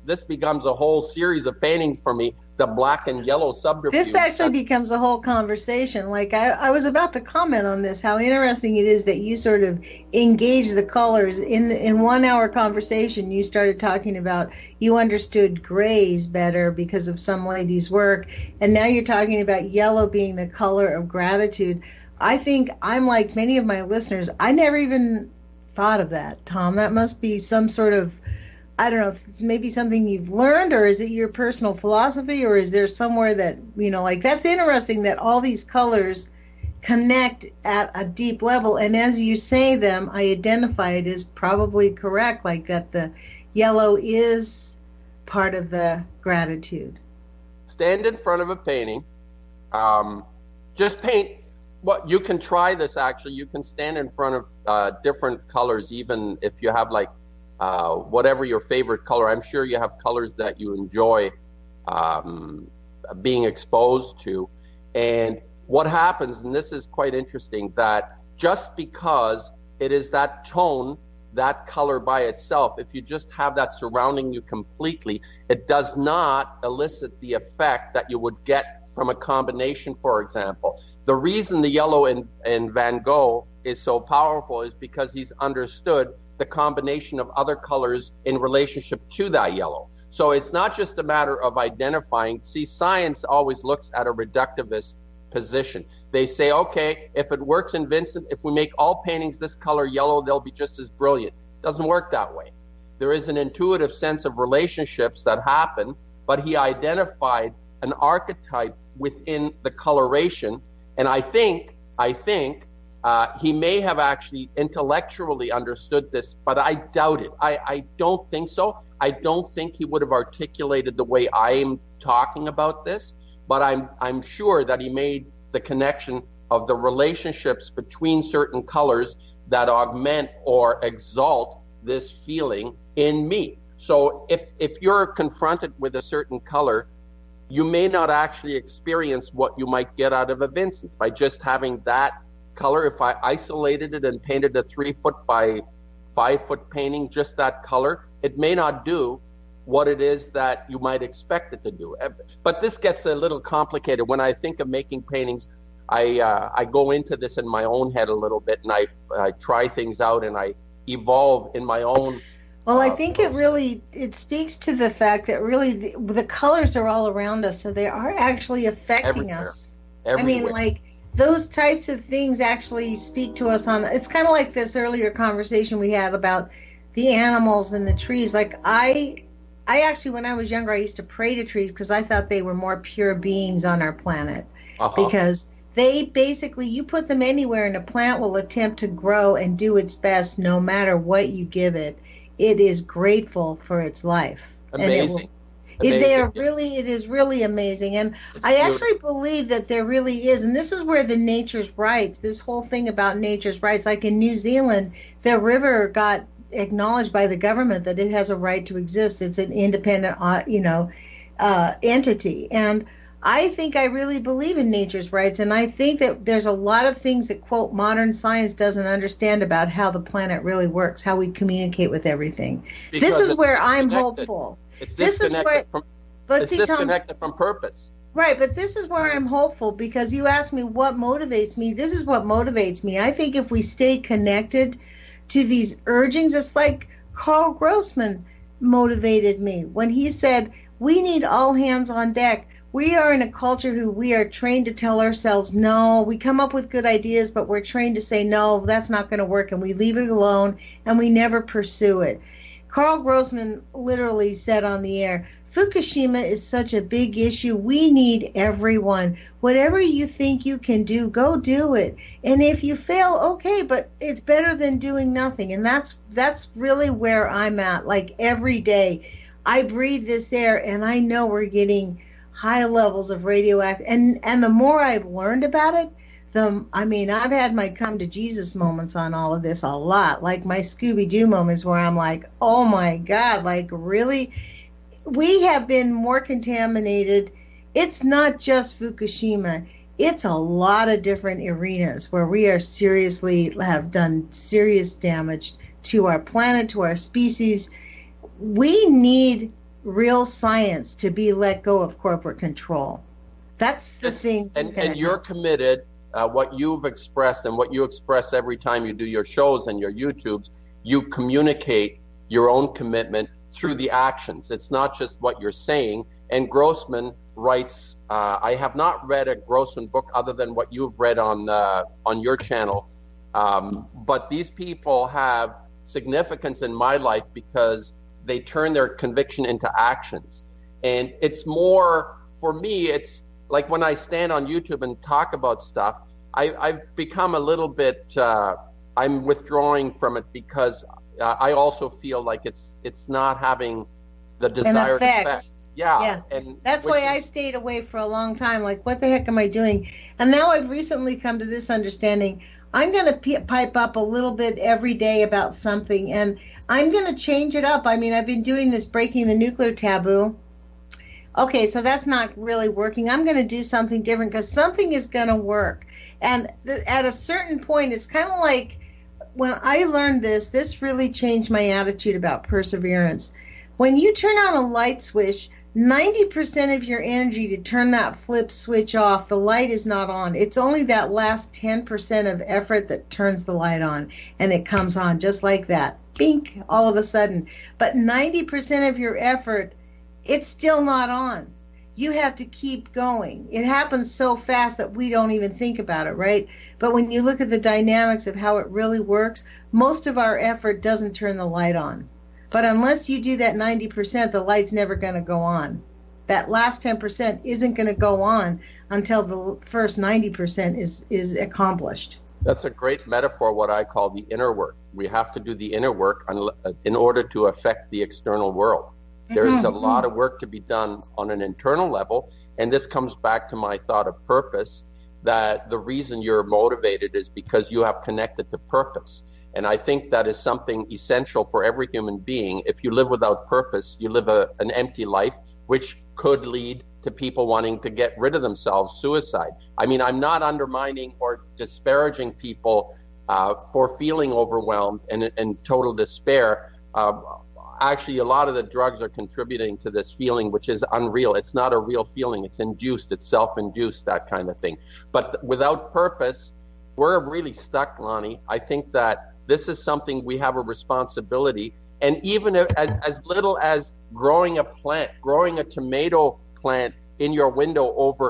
whole series of paintings for me. The black and yellow subterfuge. This actually becomes a whole conversation. Like I was about to comment on this, how interesting it is that you sort of engage the colors in 1 hour conversation. You started talking about you understood grays better because of some lady's work, and now you're talking about yellow being the color of gratitude. I think I'm like many of my listeners. I never even thought of that, Tom. That must be some sort of, I don't know, if it's maybe something you've learned, or is it your personal philosophy, or is there somewhere that, like, that's interesting that all these colors connect at a deep level. And as you say them, I identify it as probably correct, like that the yellow is part of the gratitude. Stand in front of a painting, just paint. Well, you can try this actually. You can stand in front of different colors, even if you have like whatever your favorite color. I'm sure you have colors that you enjoy being exposed to. And what happens, and this is quite interesting, that just because it is that tone, that color by itself, if you just have that surrounding you completely, it does not elicit the effect that you would get from a combination, for example. The reason the yellow in Van Gogh is so powerful is because he's understood the combination of other colors in relationship to that yellow. So it's not just a matter of identifying. See, science always looks at a reductivist position. They say, okay, if it works in Vincent, if we make all paintings this color yellow, they'll be just as brilliant. It doesn't work that way. There is an intuitive sense of relationships that happen, but he identified an archetype within the coloration. And I think he may have actually intellectually understood this, but I doubt it. I don't think so. I don't think he would have articulated the way I'm talking about this, but I'm sure that he made the connection of the relationships between certain colors that augment or exalt this feeling in me. So if you're confronted with a certain color, you may not actually experience what you might get out of a Vincent by just having that color. If I isolated it and painted a 3-foot by 5-foot painting, just that color, it may not do what it is that you might expect it to do. But this gets a little complicated. When I think of making paintings, I go into this in my own head a little bit, and I try things out and I evolve in my own. Well, I think it speaks to the fact that really the colors are all around us, so they are actually affecting us. Everywhere. I mean, like those types of things actually speak to us on, it's kind of like this earlier conversation we had about the animals and the trees. Like I actually, when I was younger, I used to pray to trees because I thought they were more pure beings on our planet. Because they basically, you put them anywhere and a plant will attempt to grow and do its best no matter what you give it. It is grateful for its life. Amazing. It is really amazing. And I actually believe that there really is, and this is where the nature's rights, this whole thing about nature's rights, like in New Zealand, their river got acknowledged by the government that it has a right to exist. It's an independent, entity. And I really believe in nature's rights, and I think that there's a lot of things that, quote, modern science doesn't understand about how the planet really works, how we communicate with everything. This is where I'm hopeful. It's disconnected from purpose. Right, but this is where I'm hopeful, because you asked me what motivates me. This is what motivates me. I think if we stay connected to these urgings, it's like Carl Grossman motivated me when he said, we need all hands on deck. We are in a culture who we are trained to tell ourselves no. We come up with good ideas, but we're trained to say no, that's not going to work, and we leave it alone, and we never pursue it. Carl Grossman literally said on the air, Fukushima is such a big issue. We need everyone. Whatever you think you can do, go do it. And if you fail, okay, but it's better than doing nothing. And that's really where I'm at. Like every day, I breathe this air, and I know we're getting high levels of radioactive. And the more I've learned about it, I've had my come to Jesus moments on all of this a lot, like my Scooby-Doo moments where I'm like, oh my God, like really? We have been more contaminated. It's not just Fukushima. It's a lot of different arenas where we are have done serious damage to our planet, to our species. We need real science to be let go of corporate control. That's the thing. And you're committed. What you've expressed and what you express every time you do your shows and your YouTubes, you communicate your own commitment through the actions. It's not just what you're saying. And Grossman writes, I have not read a Grossman book other than what you've read on your channel. But these people have significance in my life because they turn their conviction into actions. And it's more, for me, it's like when I stand on YouTube and talk about stuff, I've become a little bit, I'm withdrawing from it because I also feel like it's not having the desired effect. Yeah. And that's why I stayed away for a long time. Like, what the heck am I doing? And now I've recently come to this understanding. I'm going to pipe up a little bit every day about something, and I'm going to change it up. I mean, I've been doing this breaking the nuclear taboo. Okay, so that's not really working. I'm going to do something different because something is going to work. And at a certain point, it's kind of like when I learned this really changed my attitude about perseverance. When you turn on a light switch, 90% of your energy to turn that flip switch off, the light is not on. It's only that last 10% of effort that turns the light on, and it comes on just like that. Bink, all of a sudden. But 90% of your effort, it's still not on. You have to keep going. It happens so fast that we don't even think about it, right? But when you look at the dynamics of how it really works, most of our effort doesn't turn the light on. But unless you do that 90%, the light's never going to go on. That last 10% isn't going to go on until the first 90% is accomplished. That's a great metaphor, what I call the inner work. We have to do the inner work in order to affect the external world. There's a lot of work to be done on an internal level, and this comes back to my thought of purpose, that the reason you're motivated is because you have connected to purpose. And I think that is something essential for every human being. If you live without purpose, you live an empty life, which could lead to people wanting to get rid of themselves, suicide. I mean, I'm not undermining or disparaging people for feeling overwhelmed and total despair. Actually, a lot of the drugs are contributing to this feeling, which is unreal. It's not a real feeling. It's induced. It's self-induced, that kind of thing. But without purpose, we're really stuck, Lonnie. I think that this is something we have a responsibility. And even as little as growing a plant, growing a tomato plant in your window over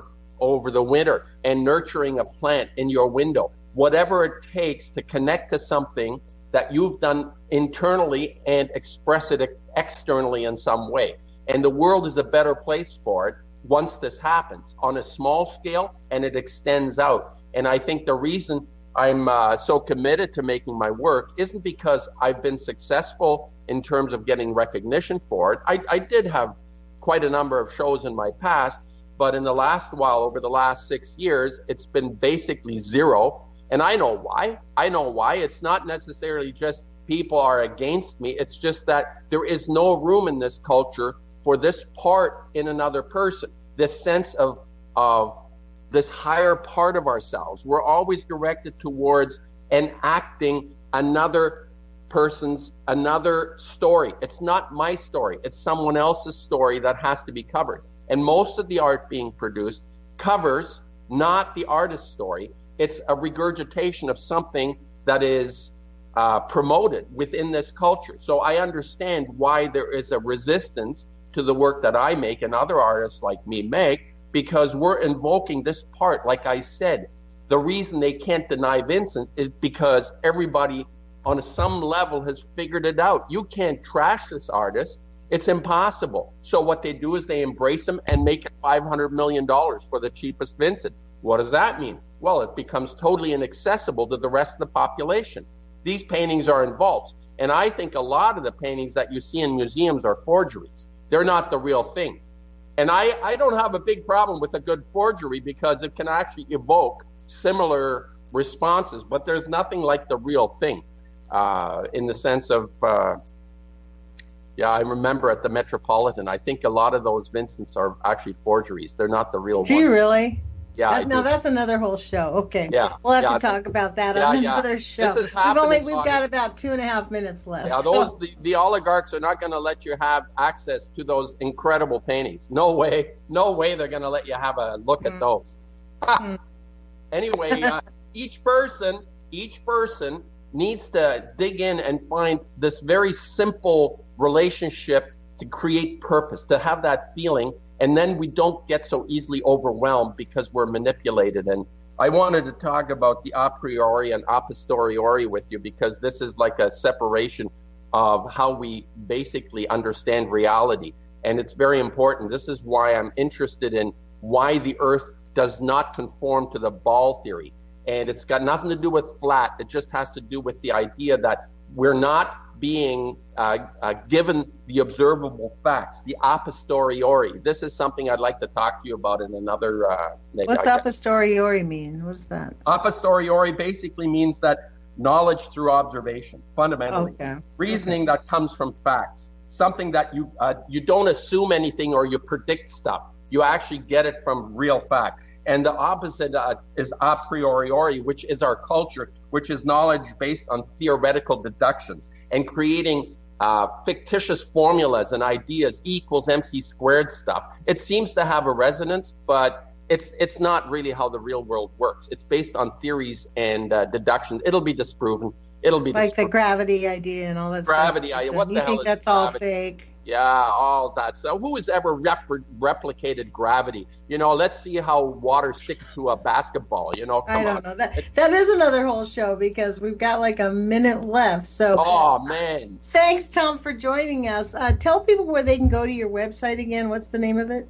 over the winter and nurturing a plant in your window. Whatever it takes to connect to something that you've done internally and express it externally in some way. And the world is a better place for it once this happens on a small scale and it extends out. And I think the reason I'm so committed to making my work isn't because I've been successful in terms of getting recognition for it. I did have quite a number of shows in my past, but in the last while, over the last 6 years, it's been basically zero. And I know why. It's not necessarily just people are against me. It's just that there is no room in this culture for this part in another person, this sense of this higher part of ourselves. We're always directed towards enacting another person's, another story. It's not my story. It's someone else's story that has to be covered. And most of the art being produced covers not the artist's story. It's a regurgitation of something that is promoted within this culture. So I understand why there is a resistance to the work that I make and other artists like me make, because we're invoking this part. Like I said, the reason they can't deny Vincent is because everybody on some level has figured it out. You can't trash this artist. It's impossible. So what they do is they embrace him and make it $500 million for the cheapest Vincent. What does that mean? Well, it becomes totally inaccessible to the rest of the population. These paintings are in vaults. And I think a lot of the paintings that you see in museums are forgeries. They're not the real thing. And I don't have a big problem with a good forgery because it can actually evoke similar responses, but there's nothing like the real thing in the sense of, I remember at the Metropolitan, I think a lot of those Vincents are actually forgeries. They're not the real ones. Do you really? Yeah. Now that's another whole show. Okay. Yeah. We'll have to talk about that on another show. This is happening, we've got about 2.5 minutes left. Yeah, the oligarchs are not going to let you have access to those incredible paintings. No way they're going to let you have a look at those. Anyway, each person needs to dig in and find this very simple relationship to create purpose, to have that feeling. And then we don't get so easily overwhelmed because we're manipulated. And I wanted to talk about the a priori and a posteriori with you because this is like a separation of how we basically understand reality. And it's very important. This is why I'm interested in why the Earth does not conform to the ball theory. And it's got nothing to do with flat. It just has to do with the idea that we're not being given the observable facts, the a posteriori. This is something I'd like to talk to you about in another... What's a posteriori mean? What's that? A posteriori basically means that knowledge through observation, fundamentally. Okay. Reasoning that comes from facts. Something that you don't assume anything or you predict stuff. You actually get it from real fact. And the opposite is a priori, which is our culture, which is knowledge based on theoretical deductions and creating fictitious formulas and ideas, E equals MC squared stuff. It seems to have a resonance, but it's not really how the real world works. It's based on theories and deductions. It'll be disproven. Like the gravity idea and all that gravity stuff. idea. What the hell is You think that's gravity? All fake? Yeah, all that. So who has ever replicated gravity? Let's see how water sticks to a basketball. I don't know. That is another whole show because we've got like a minute left. So. Oh, man. Thanks, Tom, for joining us. Tell people where they can go to your website again. What's the name of it?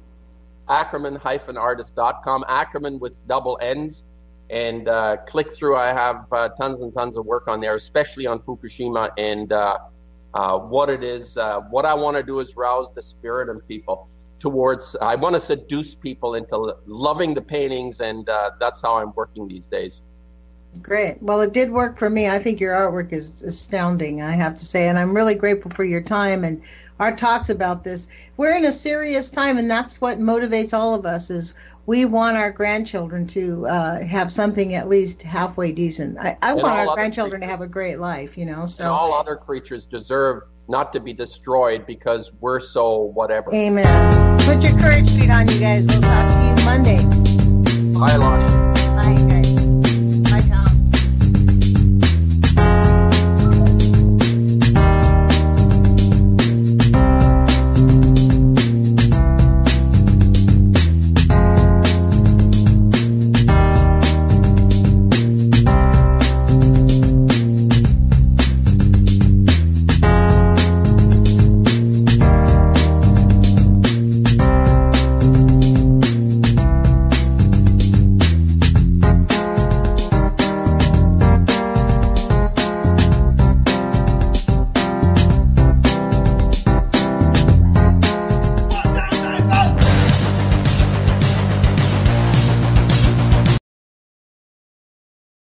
Ackerman-artist.com. Ackerman with double N's. And click through. I have tons and tons of work on there, especially on Fukushima and what it is. What I want to do is rouse the spirit in people towards, I want to seduce people into loving the paintings, and that's how I'm working these days. Great. Well, it did work for me. I think your artwork is astounding, I have to say, and I'm really grateful for your time and our talks about this. We're in a serious time, and that's what motivates all of us is we want our grandchildren to have something at least halfway decent. I want our grandchildren to have a great life, So. And all other creatures deserve not to be destroyed because we're so whatever. Amen. Put your courage feet on, you guys. We'll talk to you Monday. Bye, Lonnie.